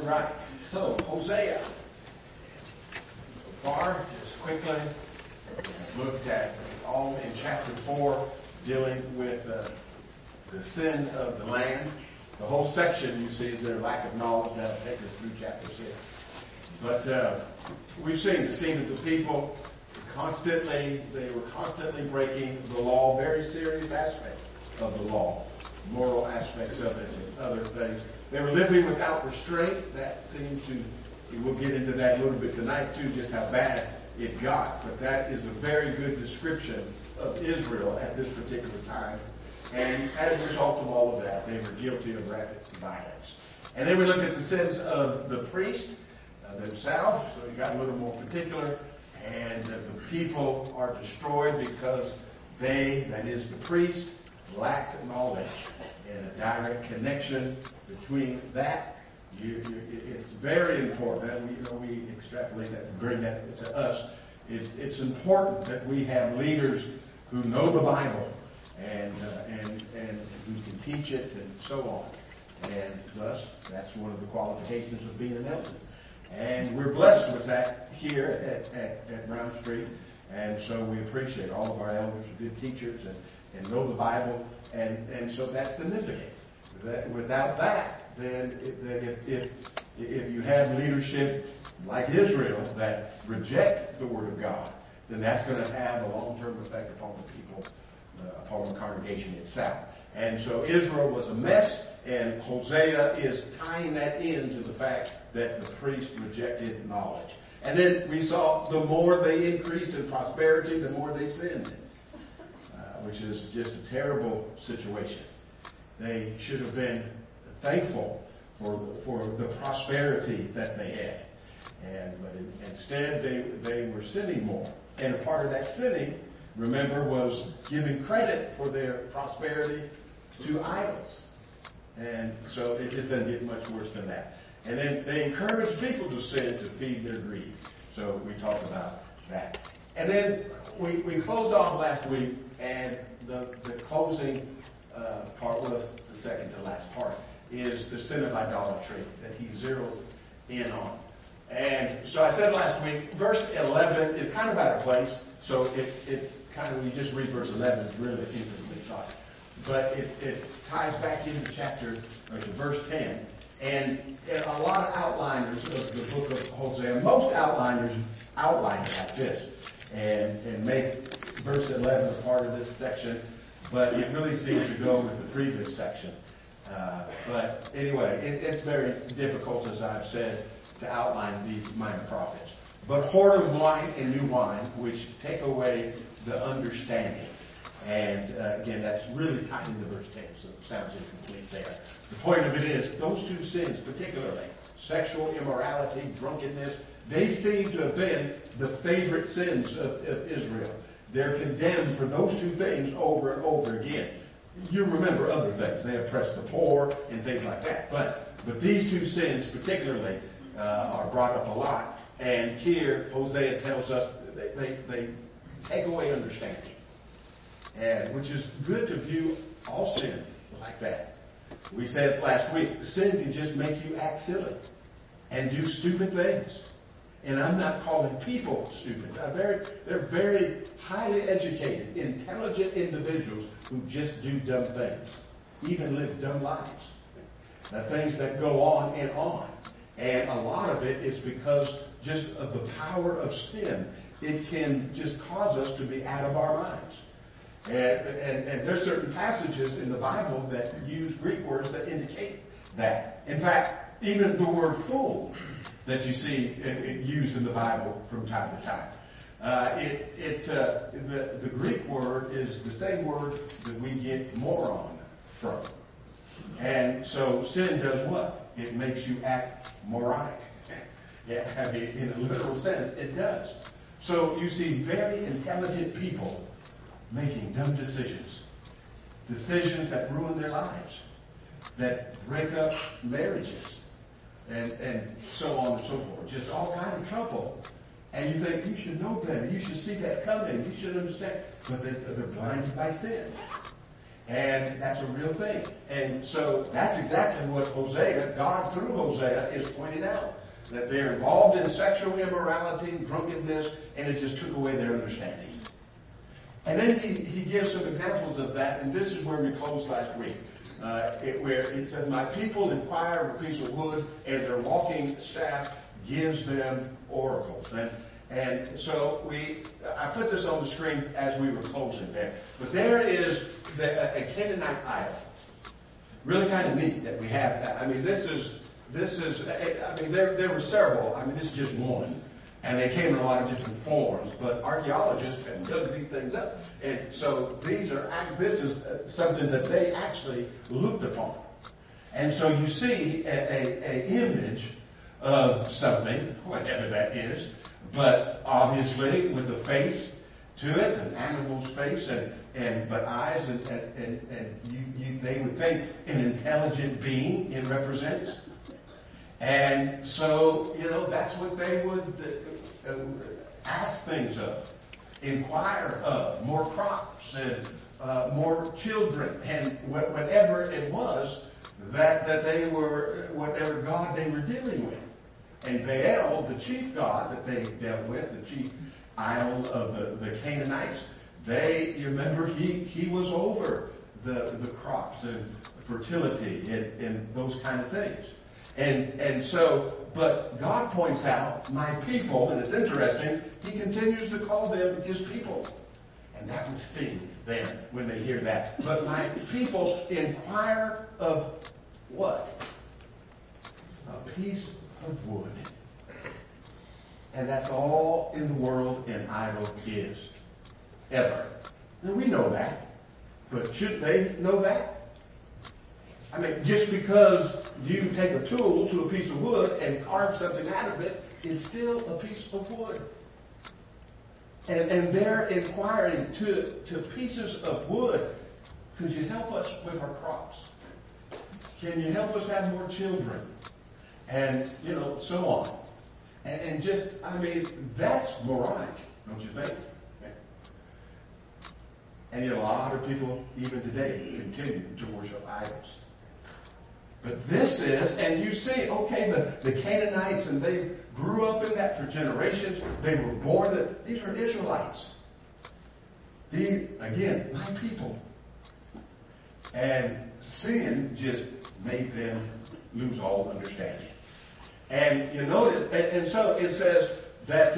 right. So, Hosea. So far, just quickly, looked at all in chapter 4, dealing with the sin of the land. The whole section, you see, is their lack of knowledge. That'll take us through chapter 6. But we've seen the sin of the people. They were constantly breaking the law, very serious aspects of the law, moral aspects of it, and other things. They were living without restraint. That seems to, we'll get into that a little bit tonight too, just how bad it got. But that is a very good description of Israel at this particular time. And as a result of all of that, they were guilty of rapid violence. And then we looked at the sins of the priests themselves, so we got a little more particular. And the people are destroyed because they, that is the priest, lacked knowledge. And a direct connection between that. It's very important that we extrapolate that and bring that to us. It's important that we have leaders who know the Bible and who can teach it and so on. And thus, that's one of the qualifications of being an elder. And we're blessed with that here at Brown Street. And so we appreciate all of our elders who are good teachers and know the Bible. And so that's significant. Without that, then if you have leadership like Israel that reject the Word of God, then that's going to have a long-term effect upon the people, upon the congregation itself. And so Israel was a mess, and Hosea is tying that into the fact that the priest rejected knowledge. And then we saw the more they increased in prosperity, the more they sinned, which is just a terrible situation. They should have been thankful for the prosperity that they had. But instead, they were sinning more. And a part of that sinning, remember, was giving credit for their prosperity to idols. And so it doesn't get much worse than that. And then they encouraged people to sin to feed their greed. So we talked about that. And then we closed off last week, and the closing part was the second to last part, is the sin of idolatry that he zeroes in on. And so I said last week, verse 11 is kind of out of place. So it kind of, we just read verse 11, it's really infinitely taught. But it ties back into verse 10. And a lot of outliners of the book of Hosea, most outliners outline it like this and make verse 11 a part of this section. But it really seems to go with the previous section. But anyway, it's very difficult, as I've said, to outline these minor prophets. But whoredom wine and new wine, which take away the understanding. And again, that's really tied into verse 10, so it sounds incomplete there. The point of it is, those two sins particularly, sexual immorality, drunkenness, they seem to have been the favorite sins of Israel. They're condemned for those two things over and over again. You remember other things. They oppress the poor and things like that. But these two sins particularly are brought up a lot. And here, Hosea tells us they take away understanding. And which is good to view all sin like that. We said last week, sin can just make you act silly and do stupid things. And I'm not calling people stupid. They're very highly educated, intelligent individuals who just do dumb things, even live dumb lives. Now, things that go on and on. And a lot of it is because just of the power of sin. It can just cause us to be out of our minds. And there's certain passages in the Bible that use Greek words that indicate that. In fact, even the word fool that you see it used in the Bible from time to time. The Greek word is the same word that we get moron from. And so sin does what? It makes you act moronic. Yeah, I mean, in a literal sense, it does. So you see very intelligent people making dumb decisions. Decisions that ruin their lives. That break up marriages. And so on and so forth. Just all kind of trouble. And you think, you should know better. You should see that coming. You should understand. But they're blinded by sin. And that's a real thing. And so that's exactly what Hosea, God through Hosea, is pointing out. That they're involved in sexual immorality, drunkenness, and it just took away their understanding. And then he gives some examples of that, and this is where we closed last week. Where it says, my people inquire of a piece of wood, and their walking staff gives them oracles. And so I put this on the screen as we were closing there. But there is a Canaanite idol. Really kind of neat that we have that. I mean, there were several. I mean, this is just one. And they came in a lot of different forms. But archaeologists have dug these things up. And so this is something that they actually looked upon. And so you see an image of something, whatever that is, but obviously with a face to it, an animal's face, but eyes, and they would think an intelligent being it represents. And so, that's what they would ask things of, inquire of, more crops and more children, and whatever it was that they were, whatever God they were dealing with. And Baal, the chief god that they dealt with, the chief idol of the Canaanites, you remember, he was over the crops and fertility and those kind of things. And so, but God points out, my people, and it's interesting, he continues to call them his people. And that would sting them when they hear that. But my people inquire of what? A piece of wood. And that's all in the world an idol is. Ever. Now we know that. But should they know that? I mean, just because you take a tool to a piece of wood and carve something out of it, it's still a piece of wood. And they're inquiring to pieces of wood. Could you help us with our crops? Can you help us have more children? And, so on. And just, that's moronic, don't you think? And yet a lot of people, even today, continue to worship idols. But this is, and you see, okay, the Canaanites, and they grew up in that for generations. They were born, these are Israelites. Again, my people. And sin just made them lose all understanding. And you notice, and so it says that,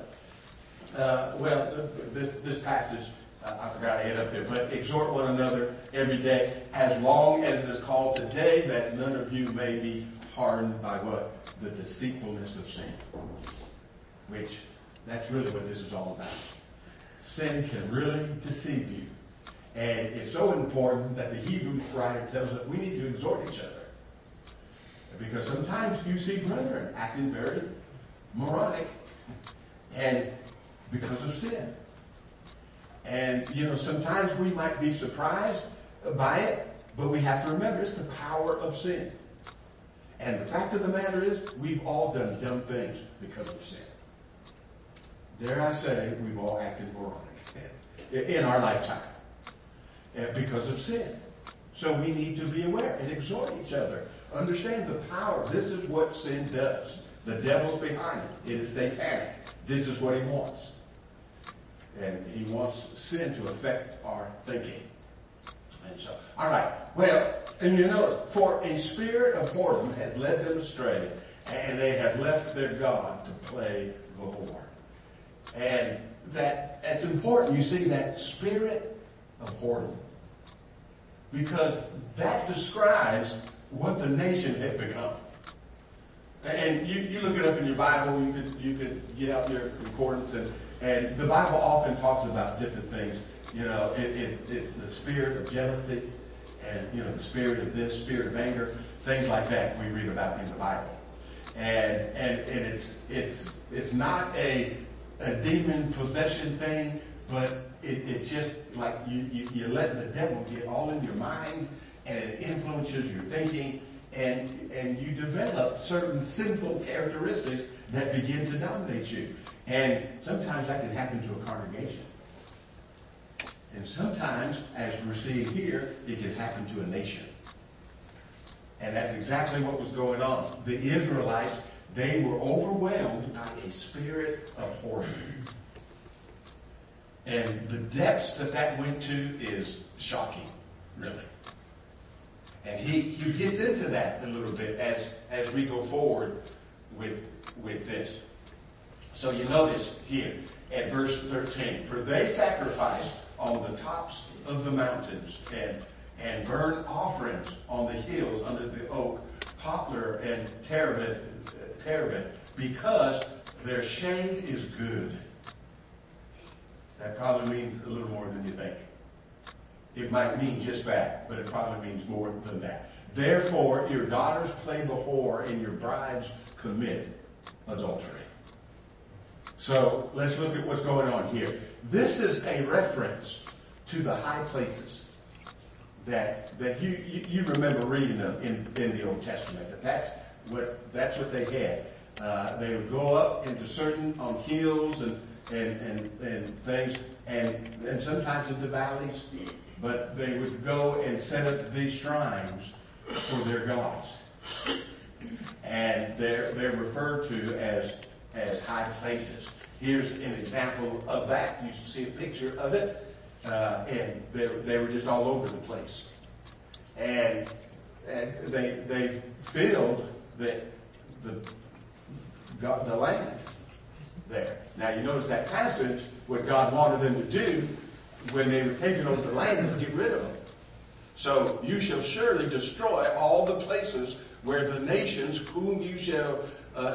this passage, I forgot I had up there, but exhort one another every day, as long as it is called today, that none of you may be hardened by what? The deceitfulness of sin. Which, that's really what this is all about. Sin can really deceive you. And it's so important that the Hebrew writer tells us we need to exhort each other. Because sometimes you see brethren acting very moronic, and because of sin. And, sometimes we might be surprised by it, but we have to remember it's the power of sin. And the fact of the matter is, we've all done dumb things because of sin. Dare I say, we've all acted moronic in our lifetime because of sin. So we need to be aware and exhort each other. Understand the power. This is what sin does. The devil's behind it. It is satanic. This is what he wants. And he wants sin to affect our thinking. And so, all right. Well, and for a spirit of whoredom has led them astray, and they have left their God to play the whore. And that's important. You see that spirit of whoredom. Because that describes what the nation had become. And you look it up in your Bible, you could get out your concordance, and the Bible often talks about different things. The spirit of jealousy, and the spirit of this, spirit of anger, things like that we read about in the Bible. And it's not a demon possession thing, but it's just like you let the devil get all in your mind, and it influences your thinking, and you develop certain sinful characteristics that begin to dominate you. And sometimes that can happen to a congregation. And sometimes, as we see here, it can happen to a nation. And that's exactly what was going on. The Israelites, they were overwhelmed by a spirit of whoredom. And the depths that went to is shocking, really. And he gets into that a little bit as we go forward with this. So you notice here at verse 13, for they sacrificed on the tops of the mountains and burn offerings on the hills under the oak, poplar, and terebinth, because their shade is good. That probably means a little more than you think. It might mean just that, but it probably means more than that. Therefore, your daughters play the whore, and your brides commit adultery. So let's look at what's going on here. This is a reference to the high places that you remember reading them in the Old Testament. That's what they had. They would go up into certain hills and things, and sometimes into valleys, but they would go and set up these shrines for their gods, and they're referred to as high places. Here's an example of that. You see a picture of it, and they were just all over the place, and they filled the land there. Now you notice that passage, what God wanted them to do when they were taking over the land was get rid of them. So you shall surely destroy all the places where the nations whom you shall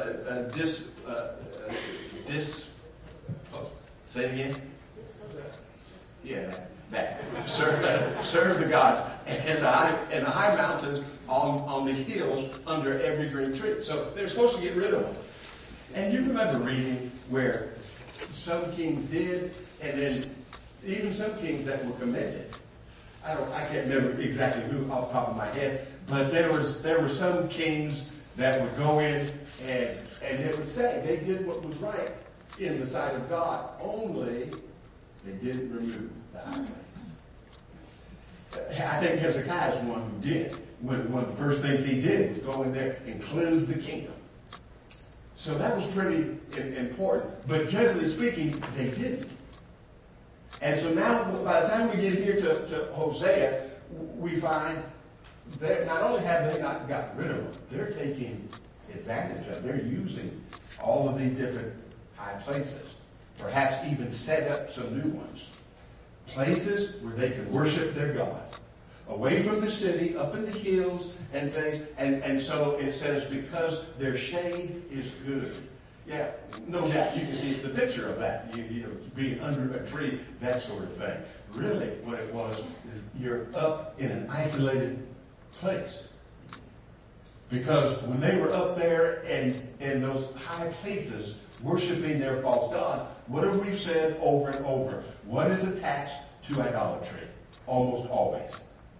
say it again? Yeah, that. Serve the gods and the high mountains on the hills under every green tree. So they're supposed to get rid of them. And you remember reading where some kings did, and then even some kings that were commended. I can't remember exactly who off the top of my head, but there were some kings that would go in and it would say they did what was right in the sight of God, only they didn't remove the high places. I think Hezekiah is one who did. One of the first things he did was go in there and cleanse the kingdom. So that was pretty important. But generally speaking, they didn't. And so now, by the time we get here to Hosea, we find that not only have they not gotten rid of them, they're taking advantage of them. They're using all of these different high places. Perhaps even set up some new ones. Places where they can worship their God. Away from the city, up in the hills and things. And so it says, because their shade is good. Yeah, no doubt. You can see the picture of that. You know, being under a tree, that sort of thing. Really, what it was is you're up in an isolated place. Because when they were up there and in those high places, worshiping their false god, what have we said over and over? What is attached to idolatry? Almost always.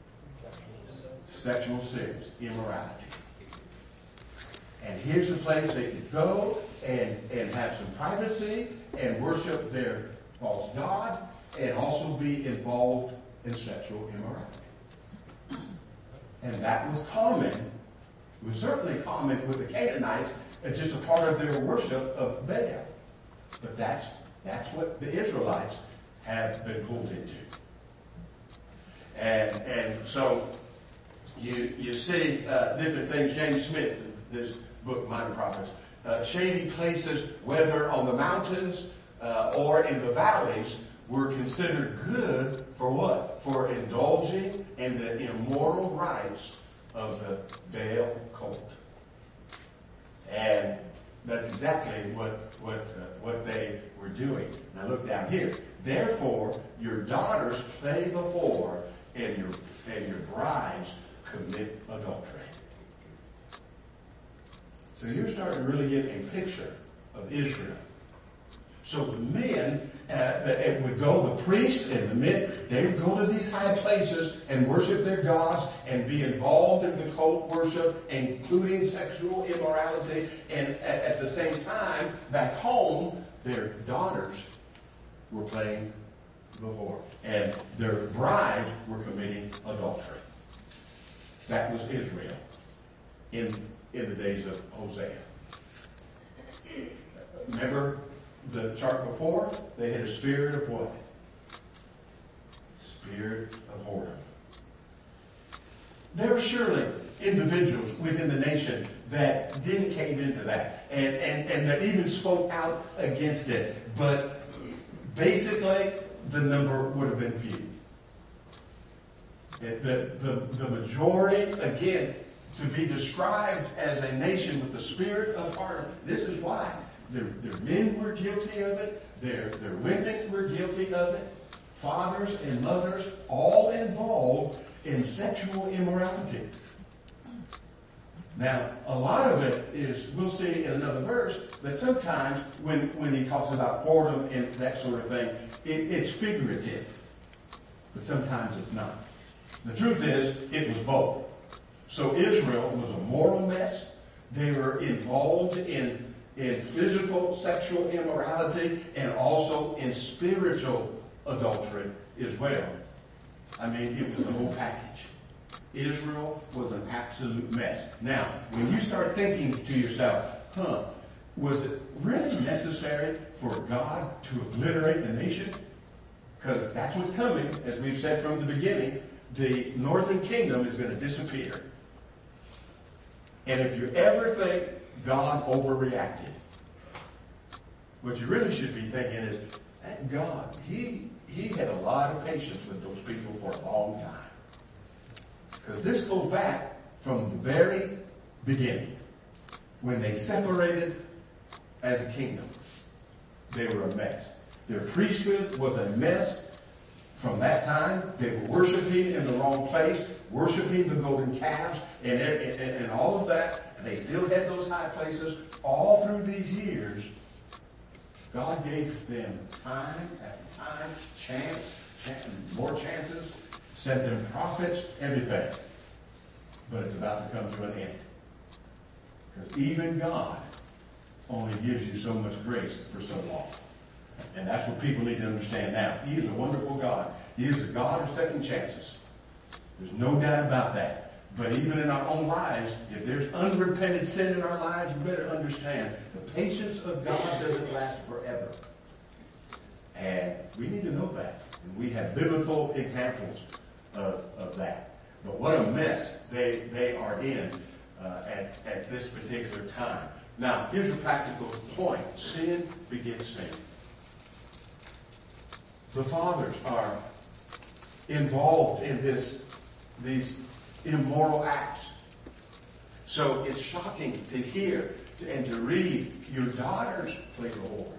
Sexual sins, immorality. And here's a place they could go and have some privacy and worship their false god and also be involved in sexual immorality. And that was common. It was certainly common with the Canaanites as just a part of their worship of Baal. But that's what the Israelites have been pulled into. And so you see different things. James Smith, this book, Minor Prophets, shady places, whether on the mountains or in the valleys, were considered good for what? For indulging in the immoral rites of the Baal cult. And that's exactly what they were doing. Now look down here. Therefore, your daughters play the whore, and your brides commit adultery. So you're starting to really get a picture of Israel. So the men would go, the priests and the men, they would go to these high places and worship their gods and be involved in the cult worship, including sexual immorality. And at the same time, back home, their daughters were playing before. And their brides were committing adultery. That was Israel in the days of Hosea. Remember the chart before? They had a spirit of what? Spirit of whoredom. There are surely individuals within the nation that didn't cave into that and that even spoke out against it. But basically, the number would have been few. The majority, again, to be described as a nation with the spirit of whoredom. This is why. Their men were guilty of it. Their women were guilty of it. Fathers and mothers all involved in sexual immorality. Now, a lot of it is, we'll see in another verse, that sometimes when he talks about whoredom and that sort of thing, it's figurative. But sometimes it's not. The truth is, it was both. So Israel was a moral mess. They were involved in physical sexual immorality and also in spiritual adultery as well. I mean, it was the whole package. Israel was an absolute mess. Now, when you start thinking to yourself, was it really necessary for God to obliterate the nation? Because that's what's coming, as we've said from the beginning. The northern kingdom is going to disappear. And if you ever think God overreacted, what you really should be thinking is, that God, he had a lot of patience with those people for a long time. Because this goes back from the very beginning. When they separated as a kingdom, they were a mess. Their priesthood was a mess. From that time, they were worshiping in the wrong place, worshiping the golden calves, and all of that. And they still had those high places. All through these years, God gave them time after time, chance, more chances, sent them prophets, everything. But it's about to come to an end. Because even God only gives you so much grace for so long. And that's what people need to understand now. He is a wonderful God. He is the God of second chances. There's no doubt about that. But even in our own lives, if there's unrepented sin in our lives, we better understand the patience of God doesn't last forever. And we need to know that. And we have biblical examples of that. But what a mess they are in at this particular time. Now, here's a practical point. Sin begets sin. The fathers are involved in these immoral acts. So it's shocking to hear and to read your daughters play the whore.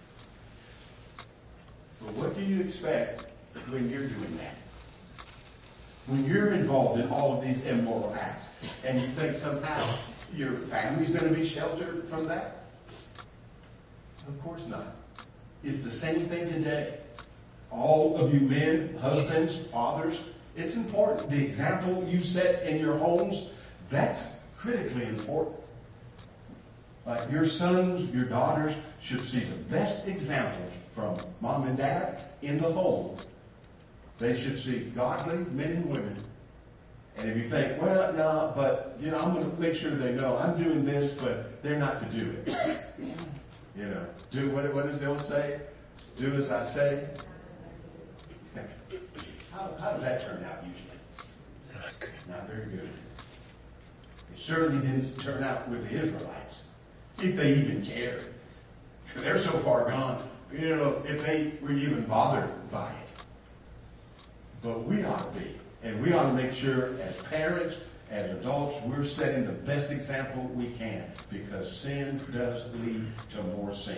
But what do you expect when you're doing that? When you're involved in all of these immoral acts, and you think somehow your family's going to be sheltered from that? Of course not. It's the same thing today. All of you men, husbands, fathers, it's important. The example you set in your homes, that's critically important. Your sons, your daughters should see the best examples from mom and dad in the home. They should see godly men and women. And if you think, well, no, but, I'm going to make sure they know I'm doing this, but they're not to do it. Do what does the old say? Do as I say. How does that turn out usually? Not very good. It certainly didn't turn out with the Israelites, if they even cared. They're so far gone, if they were even bothered by it. But we ought to be. And we ought to make sure as parents, as adults, we're setting the best example we can. Because sin does lead to more sin.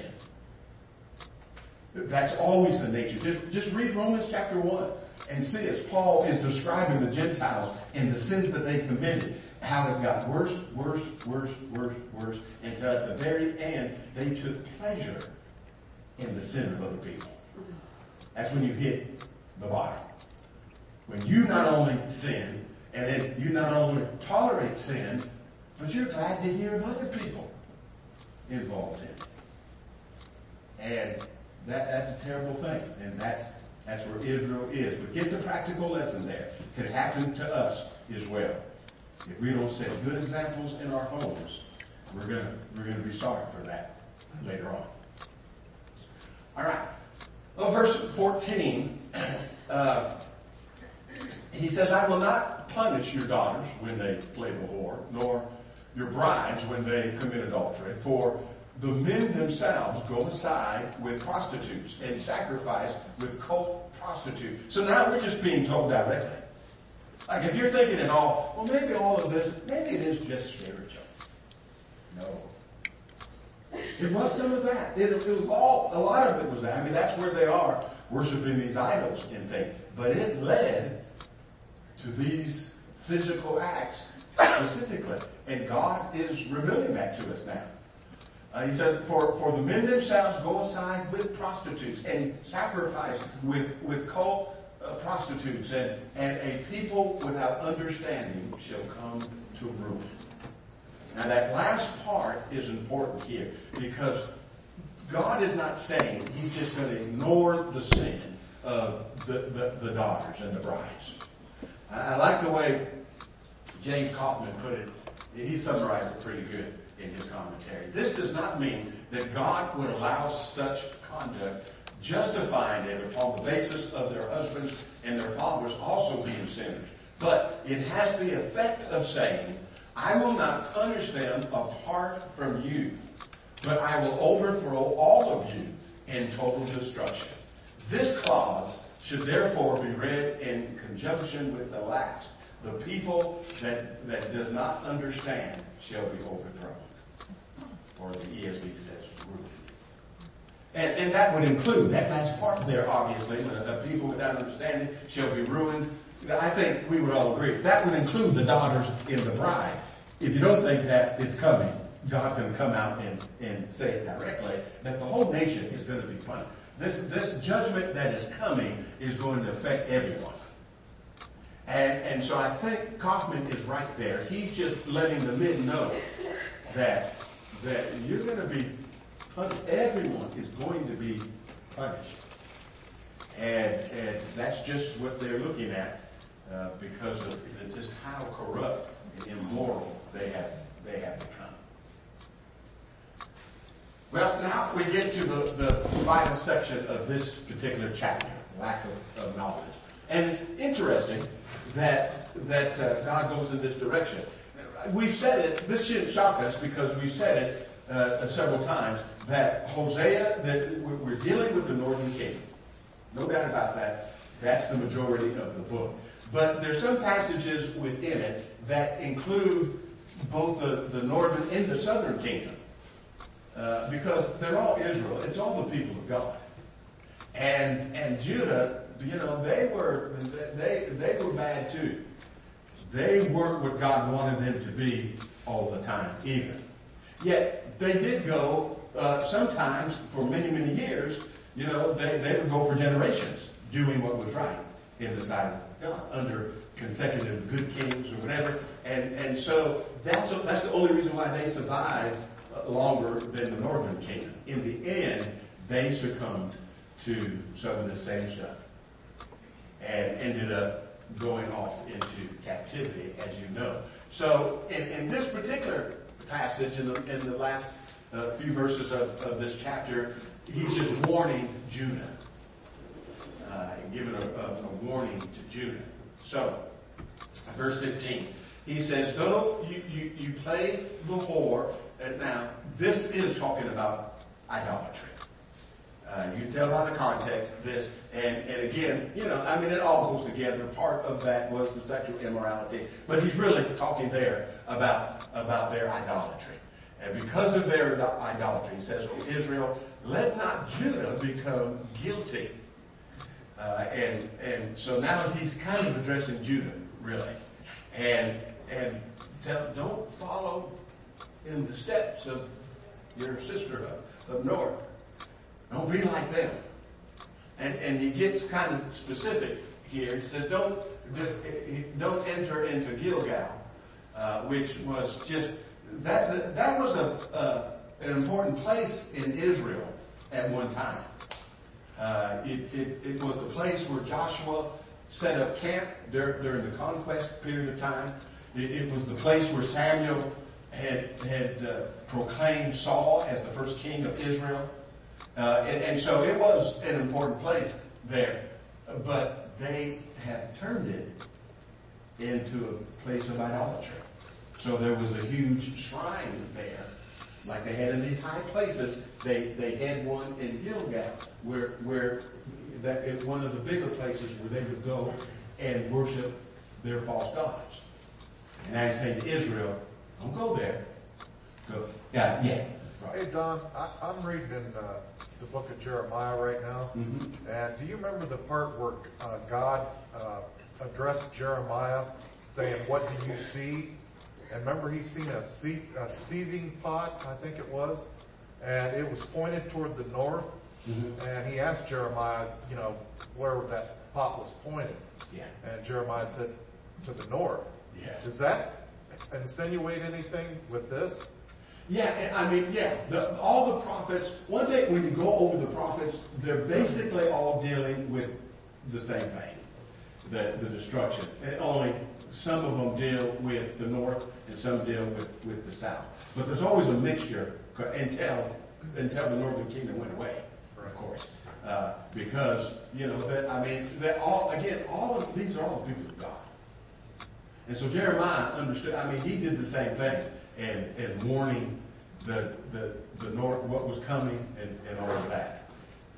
That's always the nature. Just read Romans chapter 1 and see as Paul is describing the Gentiles and the sins that they committed, how it got worse, until at the very end they took pleasure in the sin of other people. That's when you hit the bottom. When you not only sin, and then you not only tolerate sin, but you're glad to hear of other people involved in it. And that's a terrible thing. And that's That's where Israel is. But get the practical lesson there. It can happen to us as well. If we don't set good examples in our homes, we're gonna be sorry for that later on. All right. Well, verse 14, he says, I will not punish your daughters when they play the whore, nor your brides when they commit adultery, for the men themselves go aside with prostitutes and sacrifice with cult prostitutes. So now we're just being told directly. Like if you're thinking at all, well, maybe all of this, maybe it is just spiritual. No. It was some of that. It was all, a lot of it was that. I mean, that's where they are worshiping these idols and things. But it led to these physical acts specifically. And God is revealing that to us now. He says, for the men themselves go aside with prostitutes and sacrifice with cult prostitutes, and a people without understanding shall come to ruin. Now that last part is important here, because God is not saying he's just going to ignore the sin of the daughters and the brides. I like the way James Kaufman put it. He summarized it pretty good in his commentary. This does not mean that God would allow such conduct, justifying it upon the basis of their husbands and their fathers also being sinners. But it has the effect of saying, I will not punish them apart from you, but I will overthrow all of you in total destruction. This clause should therefore be read in conjunction with the last. The people that does not understand shall be overthrown. Or the ESV says ruined. And that would include, that last part there, obviously, the people without understanding shall be ruined. I think we would all agree. That would include the daughters in the bride. If you don't think that it's coming, God's going to come out and say it directly, that the whole nation is going to be punished. This judgment that is coming is going to affect everyone. And so I think Kaufman is right there. He's just letting the men know that you're going to be punished. Everyone is going to be punished. And that's just what they're looking at because of just how corrupt and immoral they have become. Well, now we get to the final section of this particular chapter, lack of knowledge. And it's interesting that God goes in this direction. We've said it, this shouldn't shock us because we've said it several times, that Hosea, that we're dealing with the northern kingdom. No doubt about that. That's the majority of the book. But there's some passages within it that include both the northern and the southern kingdom. Because they're all Israel. It's all the people of God. And Judah, you know, they were bad too. They weren't what God wanted them to be all the time either. Yet they did go sometimes for many, many years. You know, they would go for generations doing what was right in the sight of God under consecutive good kings or whatever. And so that's the only reason why they survived longer than the northern kingdom. In the end, they succumbed to some of the same stuff and ended up going off into captivity, as you know. So in this particular passage, in the last few verses of this chapter, he's just warning Judah, giving a warning to Judah. So, verse 15, he says, though you play the whore, now this is talking about idolatry. You can tell by the context this, and again, you know, I mean, it all goes together. Part of that was the sexual immorality, but he's really talking there about their idolatry. And because of their idolatry, he says, "O Israel, let not Judah become guilty." And so now he's kind of addressing Judah, really, and don't follow in the steps of your sister up north. Don't be like them. And he gets kind of specific here. He says, don't enter into Gilgal, which was just that was an important place in Israel at one time. It was the place where Joshua set up camp during the conquest period of time. It was the place where Samuel had proclaimed Saul as the first king of Israel. And so it was an important place there. But they had turned it into a place of idolatry. So there was a huge shrine there, like they had in these high places. They had one in Gilgal, where one of the bigger places where they would go and worship their false gods. And I say to Israel, don't go there. Go. Yeah. Right. Hey, Don, I'm reading in the book of Jeremiah right now. Mm-hmm. And do you remember the part where God addressed Jeremiah saying, what do you see? And remember, he's seen a seething pot, I think it was, and it was pointed toward the north. Mm-hmm. And he asked Jeremiah, where that pot was pointed. Yeah. And Jeremiah said, to the north. Yeah. Does that insinuate anything with this? Yeah, I mean, all the prophets, one thing when you go over the prophets, they're basically all dealing with the same thing, the destruction. And only some of them deal with the north and some deal with the south. But there's always a mixture until the northern kingdom went away, of course. Because, all of these are all the people of God. And so Jeremiah understood, he did the same thing. And warning the north what was coming and all of that.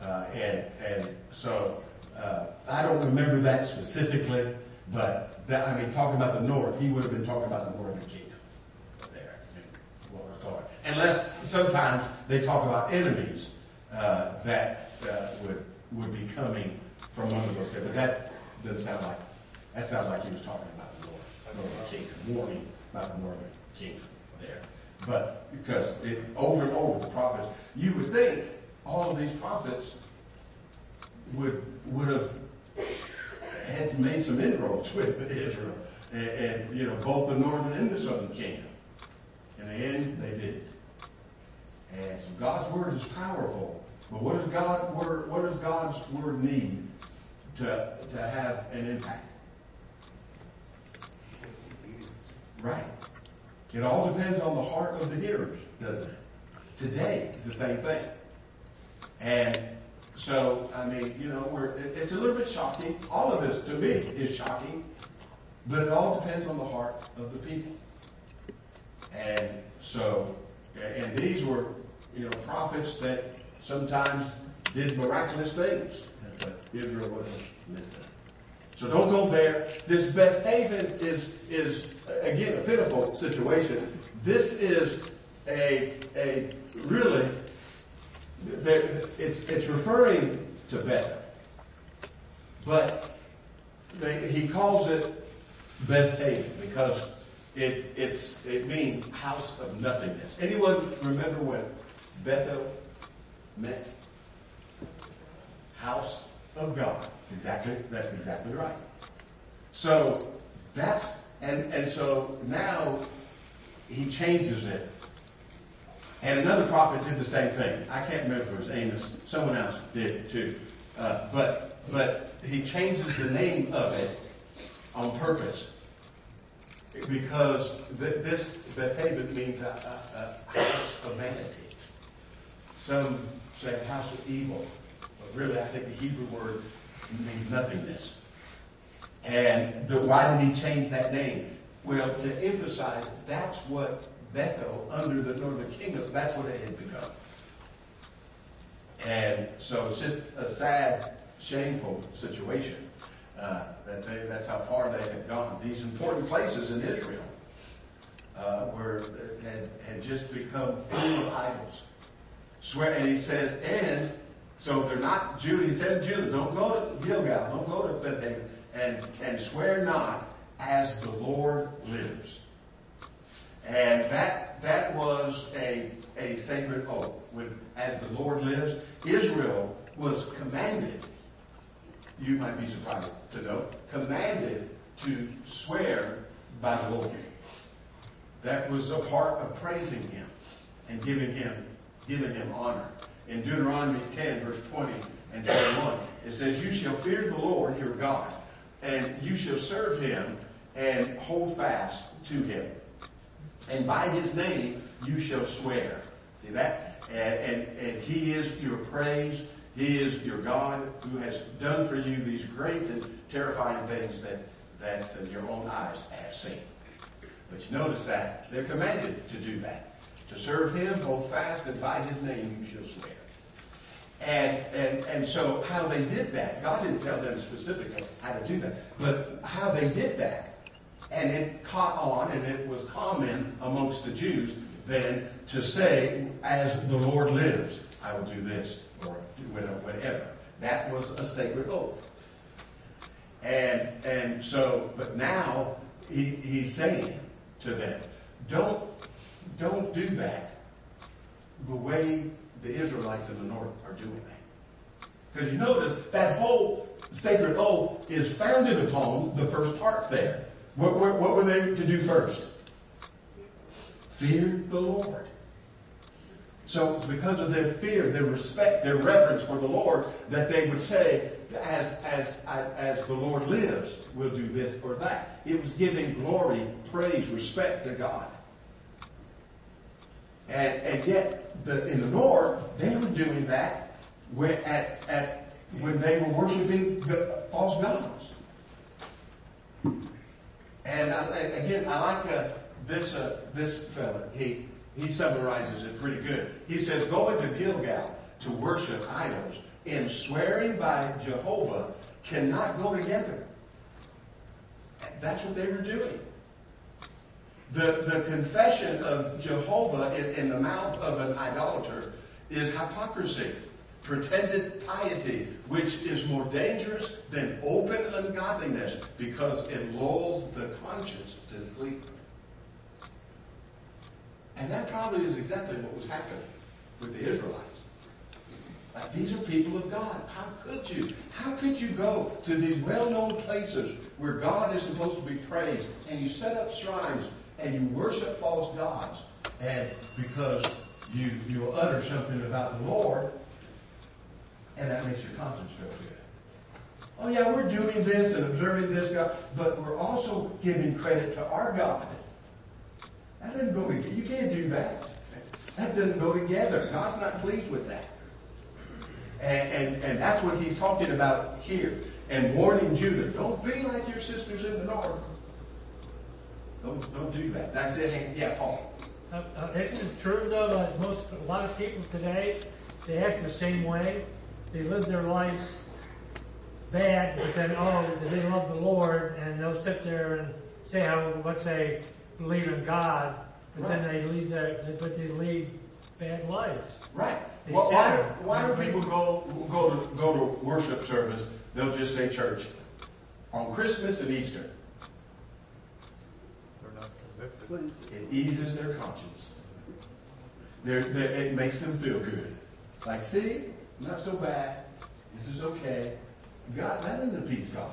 And so I don't remember that specifically, but talking about the north, he would have been talking about the northern kingdom there. What was going on. Unless sometimes they talk about enemies that would be coming from one of those. But that doesn't sound like that sounds like he was talking about the northern kingdom, warning about the northern kingdom there. But because over and over the prophets, you would think all of these prophets would have had made some inroads with Israel, and both the northern and the southern kingdom. In the end, they didn't. And so God's word is powerful, but what does God's word need to have an impact? Right. It all depends on the heart of the hearers, doesn't it? Today, it's the same thing. And so, it's a little bit shocking. All of this, to me, is shocking. But it all depends on the heart of the people. And so, and these were, prophets that sometimes did miraculous things. But Israel wasn't listening. So don't go there. This Beth Haven is again a pitiful situation. This is a really it's referring to Bethel, but he calls it Beth Haven because it means house of nothingness. Anyone remember what Bethel meant? House of God. That's exactly right. So so now he changes it. And another prophet did the same thing. I can't remember if it was Amos. Someone else did it too. But he changes the name of it on purpose because this Beth-Haven means a house of vanity. Some say house of evil, but really I think the Hebrew word means nothingness. And why did he change that name? Well, to emphasize that's what Bethel, under the northern kingdom, that's what it had become. And so it's just a sad, shameful situation that's how far they had gone. These important places in Israel had just become full of idols. And he says, and so they're not Judah. He said to Judah, don't go to Gilgal, don't go to Bethlehem, and swear not as the Lord lives. And that was a sacred oath. As the Lord lives, Israel was commanded, you might be surprised to know, commanded to swear by the Lord. That was a part of praising him and giving him honor. in Deuteronomy 10, verse 20 and 21. It says, you shall fear the Lord your God, and you shall serve him and hold fast to him. And by his name you shall swear. See that? And he is your praise. He is your God who has done for you these great and terrifying things that your own eyes have seen. But you notice that they're commanded to do that. To serve him, hold fast, and by his name you shall swear. And so how they did that, God didn't tell them specifically how to do that, but how they did that, and it caught on, and it was common amongst the Jews then to say, as the Lord lives, I will do this, or do whatever. That was a sacred oath. And so, but now he's saying to them, don't do that the way the Israelites in the north are doing that. Because you notice that whole sacred oath is founded upon the first part there. What were they to do first? Fear the Lord. So because of their fear, their respect, their reverence for the Lord, that they would say, as the Lord lives, we'll do this or that. It was giving glory, praise, respect to God. And yet, in the north, they were doing that when they were worshiping the false gods. And I like this fella. He summarizes it pretty good. He says, going to Gilgal to worship idols and swearing by Jehovah cannot go together. That's what they were doing. The confession of Jehovah in the mouth of an idolater is hypocrisy, pretended piety, which is more dangerous than open ungodliness because it lulls the conscience to sleep. And that probably is exactly what was happening with the Israelites. Like, these are people of God. How could you? How could you go to these well-known places where God is supposed to be praised, and you set up shrines and you worship false gods, and because you utter something about the Lord, and that makes your conscience feel good. Oh yeah, we're doing this and observing this God, but we're also giving credit to our God. That doesn't go together. You can't do that. That doesn't go together. God's not pleased with that. And that's what he's talking about here. And warning Judah, don't be like your sisters in the north. Don't do that. That's it. Yeah, Paul. Isn't it true though that a lot of people today, they act the same way? They live their lives bad, but then they love the Lord, and they'll sit there and say how much they believe in God, but then they lead bad lives. Right. Why do people go to worship service? They'll just say church on Christmas and Easter. They're not convicted. It eases their conscience. It makes them feel good. Like, see, not so bad. This is okay. God, that isn't appease God.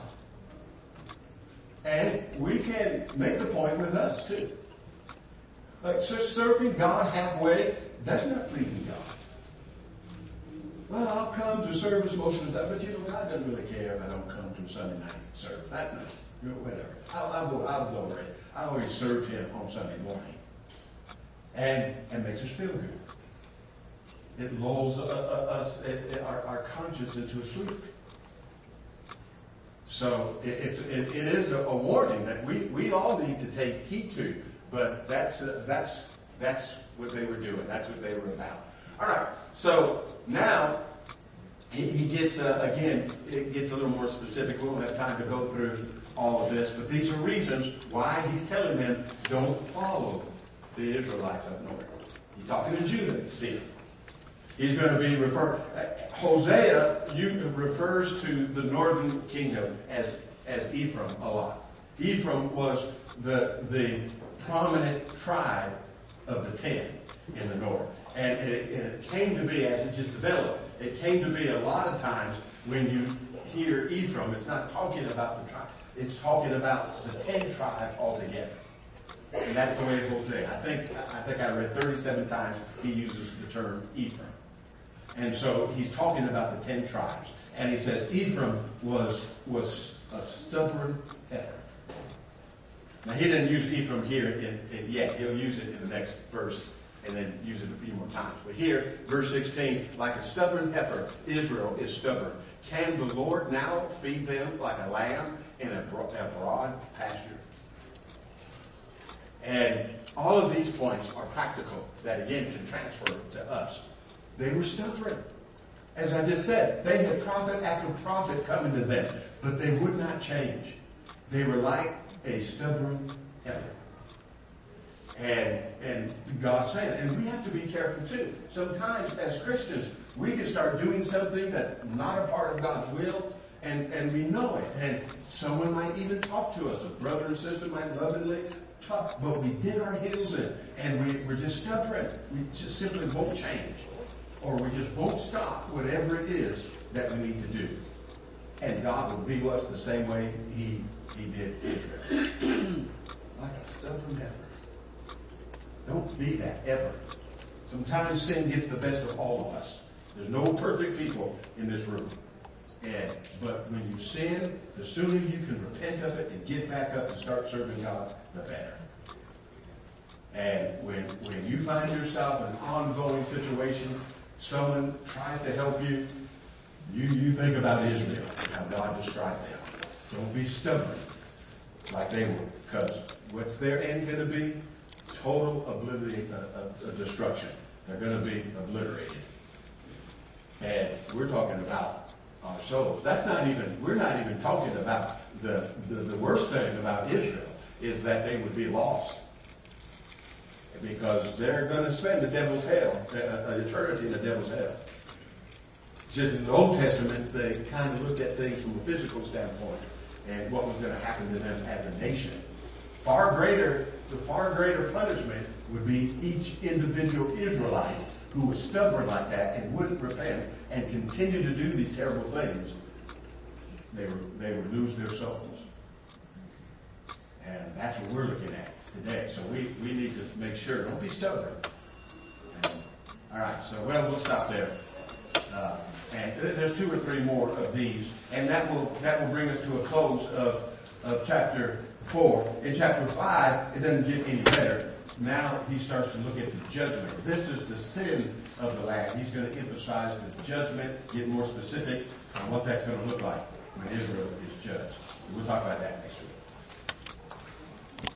And we can make the point with us too. Like, serving God halfway, that's not pleasing God. Well, I'll come to service most of the time, but God doesn't really care if I don't come to Sunday night service. That night, whatever. I'll go over it. I always serve Him on Sunday morning, and makes us feel good. It lulls our conscience into a sleep. So it is a warning that we all need to take heed to. But that's what they were doing. That's what they were about. All right. So now he gets it gets a little more specific. We won't have time to go through all of this, but these are reasons why he's telling them don't follow the Israelites up north. He's talking to Judah, Steve. He's going to be Hosea refers to the northern kingdom as Ephraim a lot. Ephraim was the prominent tribe of the 10 in the north. And it came to be, as it just developed, it came to be a lot of times when you hear Ephraim, it's not talking about the tribe. It's talking about the 10 tribes altogether. And that's the way it Hosea. I think I read 37 times he uses the term Ephraim. And so he's talking about the 10 tribes. And he says Ephraim was a stubborn heifer. Now he didn't use Ephraim here yet. He'll use it in the next verse and then use it a few more times. But here, verse 16, like a stubborn heifer, Israel is stubborn. Can the Lord now feed them like a lamb in a broad pasture? And all of these points are practical that again can transfer to us. They were stubborn. As I just said, they had prophet after prophet coming to them, but they would not change. They were like a stubborn heifer. And God said, and we have to be careful too. Sometimes as Christians, we can start doing something that's not a part of God's will, and we know it. And someone might even talk to us. A brother and sister might lovingly talk, but we dig our heels in, and we're just stubborn. We just simply won't change. Or we just won't stop whatever it is that we need to do. And God will be with us the same way He did Israel. Like a stubborn heifer. Don't be that ever. Sometimes sin gets the best of all of us. There's no perfect people in this room. But when you sin, the sooner you can repent of it and get back up and start serving God, the better. And when you find yourself in an ongoing situation, someone tries to help you, you think about Israel and how God described them. Don't be stubborn like they were, because what's their end going to be? Total destruction. They're going to be obliterated. And we're talking about our souls. We're not even talking about the worst thing about Israel is that they would be lost. Because they're going to spend the devil's hell, an eternity in the devil's hell. Just in the Old Testament, they kind of looked at things from a physical standpoint and what was going to happen to them as a nation. The far greater punishment would be each individual Israelite who was stubborn like that and wouldn't repent and continue to do these terrible things. They would lose their souls. And that's what we're looking at today. So we need to make sure, don't be stubborn. All right, so we'll stop there. And there's 2 or 3 more of these, and that will bring us to a close of chapter 4. In chapter 5, it doesn't get any better. Now he starts to look at the judgment. This is the sin of the land. He's going to emphasize the judgment, get more specific on what that's going to look like when Israel is judged. We'll talk about that next week.